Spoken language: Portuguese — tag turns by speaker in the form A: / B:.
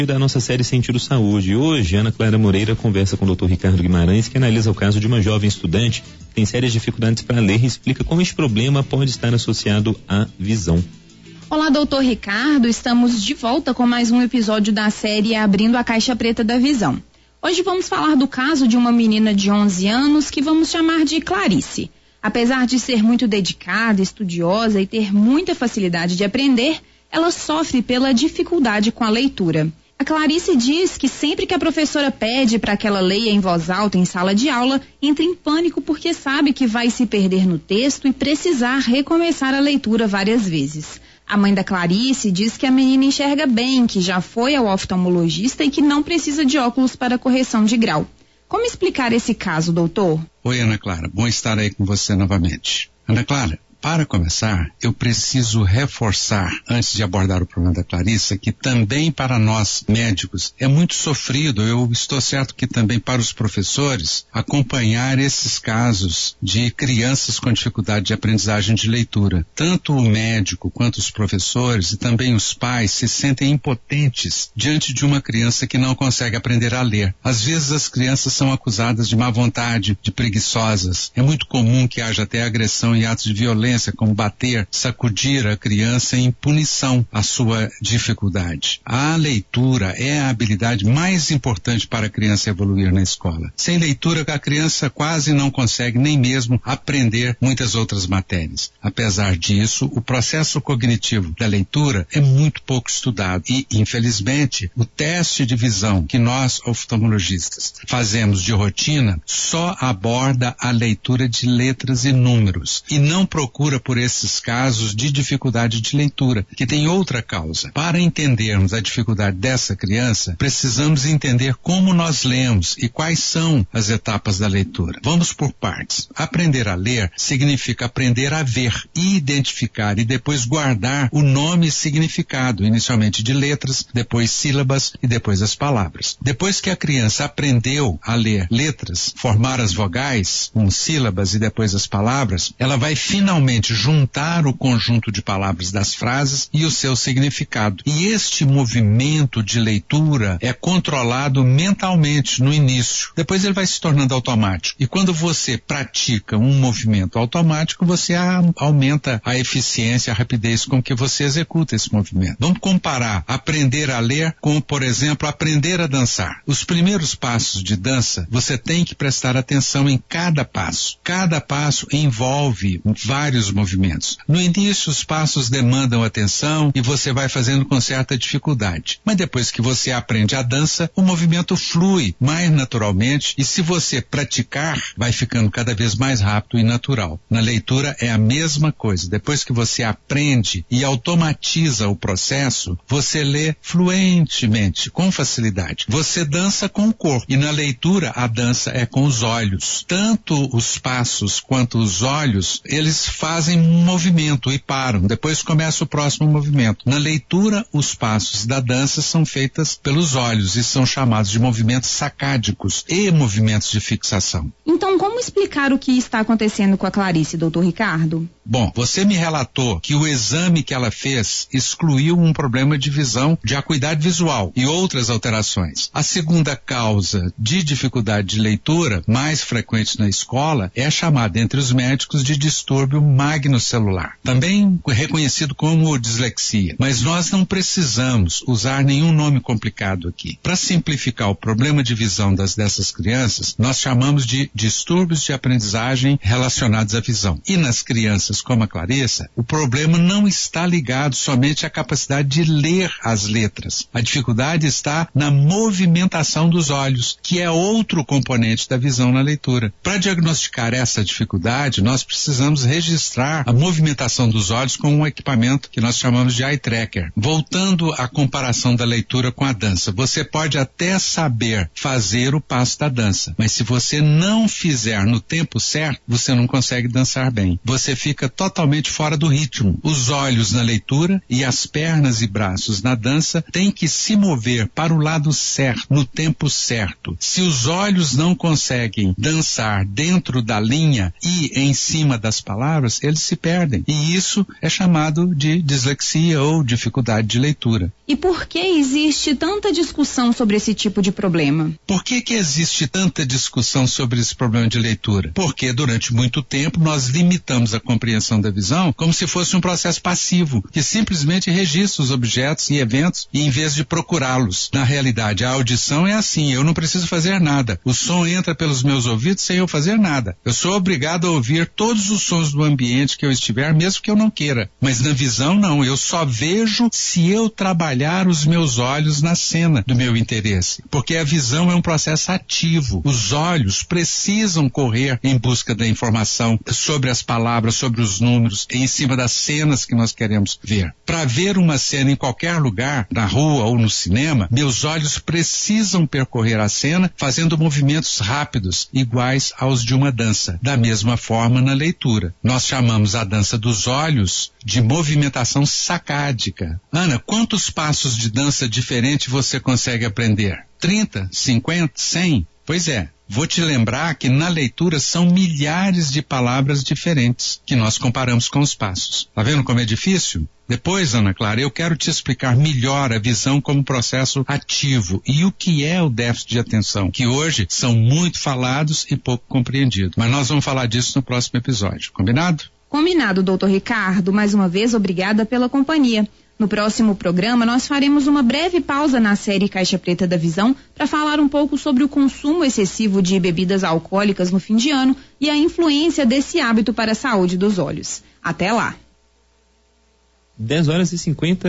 A: Da nossa série Sentido Saúde. Hoje, Ana Clara Moreira conversa com o Dr. Ricardo Guimarães, que analisa o caso de uma jovem estudante que tem sérias dificuldades para ler e explica como esse problema pode estar associado à visão.
B: Olá, doutor Ricardo, estamos de volta com mais um episódio da série Abrindo a Caixa Preta da Visão. Hoje vamos falar do caso de uma menina de 11 anos que vamos chamar de Clarice. Apesar de ser muito dedicada, estudiosa e ter muita facilidade de aprender, ela sofre pela dificuldade com a leitura. A Clarice diz que sempre que a professora pede para que ela leia em voz alta em sala de aula, entra em pânico porque sabe que vai se perder no texto e precisar recomeçar a leitura várias vezes. A mãe da Clarice diz que a menina enxerga bem, que já foi ao oftalmologista e que não precisa de óculos para correção de grau. Como explicar esse caso, doutor?
C: Oi, Ana Clara. Bom estar aí com você novamente. Ana Clara, para começar, eu preciso reforçar, antes de abordar o problema da Clarice, que também para nós médicos é muito sofrido, eu estou certo que também para os professores, acompanhar esses casos de crianças com dificuldade de aprendizagem de leitura. Tanto o médico quanto os professores e também os pais se sentem impotentes diante de uma criança que não consegue aprender a ler. Às vezes as crianças são acusadas de má vontade, de preguiçosas. É muito comum que haja até agressão e atos de violência, como bater, sacudir a criança em punição à sua dificuldade. A leitura é a habilidade mais importante para a criança evoluir na escola. Sem leitura, a criança quase não consegue nem mesmo aprender muitas outras matérias. Apesar disso, o processo cognitivo da leitura é muito pouco estudado e, infelizmente, o teste de visão que nós, oftalmologistas, fazemos de rotina só aborda a leitura de letras e números e não procura por esses casos de dificuldade de leitura, que tem outra causa. Para entendermos a dificuldade dessa criança, precisamos entender como nós lemos e quais são as etapas da leitura. Vamos por partes. Aprender a ler significa aprender a ver, identificar e depois guardar o nome e significado, inicialmente de letras, depois sílabas e depois as palavras. Depois que a criança aprendeu a ler letras, formar as vogais, com sílabas e depois as palavras, ela vai finalmente juntar o conjunto de palavras das frases e o seu significado. E este movimento de leitura é controlado mentalmente no início. Depois ele vai se tornando automático. E quando você pratica um movimento automático, você aumenta a eficiência, a rapidez com que você executa esse movimento. Vamos comparar aprender a ler com, por exemplo, aprender a dançar. Os primeiros passos de dança, você tem que prestar atenção em cada passo. Cada passo envolve vários movimentos. No início, os passos demandam atenção e você vai fazendo com certa dificuldade. Mas depois que você aprende a dança, o movimento flui mais naturalmente e se você praticar, vai ficando cada vez mais rápido e natural. Na leitura é a mesma coisa. Depois que você aprende e automatiza o processo, você lê fluentemente, com facilidade. Você dança com o corpo e na leitura a dança é com os olhos. Tanto os passos quanto os olhos, eles fazem um movimento e param. Depois começa o próximo movimento. Na leitura, os passos da dança são feitos pelos olhos e são chamados de movimentos sacádicos e movimentos de fixação.
B: Então, como explicar o que está acontecendo com a Clarice, doutor Ricardo?
C: Bom, você me relatou que o exame que ela fez excluiu um problema de visão, de acuidade visual e outras alterações. A segunda causa de dificuldade de leitura, mais frequente na escola, é chamada entre os médicos de distúrbio magnocelular, também reconhecido como dislexia. Mas nós não precisamos usar nenhum nome complicado aqui. Para simplificar o problema de visão dessas crianças, nós chamamos de distúrbios de aprendizagem relacionados à visão. E nas crianças como a Clarissa, o problema não está ligado somente à capacidade de ler as letras. A dificuldade está na movimentação dos olhos, que é outro componente da visão na leitura. Para diagnosticar essa dificuldade, nós precisamos registrar a movimentação dos olhos com um equipamento que nós chamamos de eye tracker. Voltando à comparação da leitura com a dança, você pode até saber fazer o passo da dança, mas se você não fizer estiver no tempo certo, você não consegue dançar bem. Você fica totalmente fora do ritmo. Os olhos na leitura e as pernas e braços na dança têm que se mover para o lado certo, no tempo certo. Se os olhos não conseguem dançar dentro da linha e em cima das palavras, eles se perdem. E isso é chamado de dislexia ou dificuldade de leitura.
B: E por que existe tanta discussão sobre esse tipo de problema?
C: Por que existe tanta discussão sobre esse problema de leitura? Porque durante muito tempo nós limitamos a compreensão da visão como se fosse um processo passivo, que simplesmente registra os objetos e eventos e em vez de procurá-los. Na realidade, a audição é assim, eu não preciso fazer nada. O som entra pelos meus ouvidos sem eu fazer nada. Eu sou obrigado a ouvir todos os sons do ambiente que eu estiver, mesmo que eu não queira. Mas na visão, não. Eu só vejo se eu trabalhar os meus olhos na cena do meu interesse. Porque a visão é um processo ativo. Os olhos precisam correr em busca da informação sobre as palavras, sobre os números, em cima das cenas que nós queremos ver. Para ver uma cena em qualquer lugar, na rua ou no cinema, meus olhos precisam percorrer a cena fazendo movimentos rápidos, iguais aos de uma dança. Da mesma forma na leitura. Nós chamamos a dança dos olhos de movimentação sacádica. Ana, quantos passos de dança diferente você consegue aprender? 30, 50, 100? Pois é. Vou te lembrar que na leitura são milhares de palavras diferentes que nós comparamos com os passos. Tá vendo como é difícil? Depois, Ana Clara, eu quero te explicar melhor a visão como processo ativo e o que é o déficit de atenção, que hoje são muito falados e pouco compreendidos. Mas nós vamos falar disso no próximo episódio. Combinado?
B: Combinado, doutor Ricardo. Mais uma vez, obrigada pela companhia. No próximo programa, nós faremos uma breve pausa na série Caixa Preta da Visão para falar um pouco sobre o consumo excessivo de bebidas alcoólicas no fim de ano e a influência desse hábito para a saúde dos olhos. Até lá!
A: 10h50